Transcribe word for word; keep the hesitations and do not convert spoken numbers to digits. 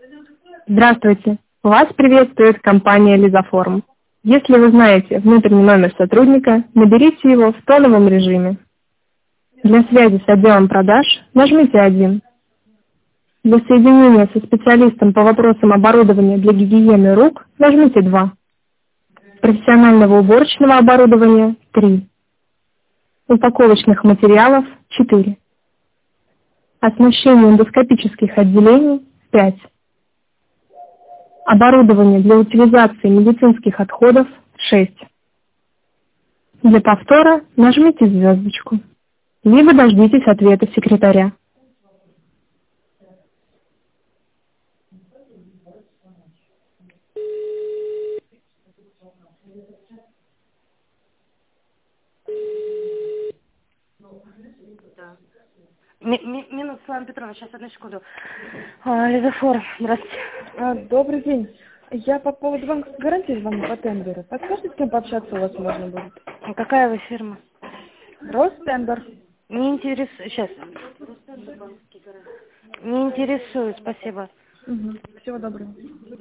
Здравствуйте! Вас приветствует компания Лизаформ. Если вы знаете внутренний номер сотрудника, наберите его в тоновом режиме. Для связи с отделом продаж нажмите один. Для соединения со специалистом по вопросам оборудования для гигиены рук нажмите два. Профессионального уборочного оборудования три. Упаковочных материалов четыре. Оснащение эндоскопических отделений пять. Оборудование для утилизации медицинских отходов шесть. Для повтора нажмите звездочку, либо дождитесь ответа секретаря. Ми- ми- Минут, Светлана Петровна, сейчас, одну секунду. А, Лизафор, здравствуйте. А, Добрый день. Я по поводу банковской гарантии звоню по тендеру. Подскажите, с кем пообщаться у вас можно будет? А какая вы фирма? Ростендер. Не интересует. Сейчас. Не интересует, спасибо. Угу. Всего доброго.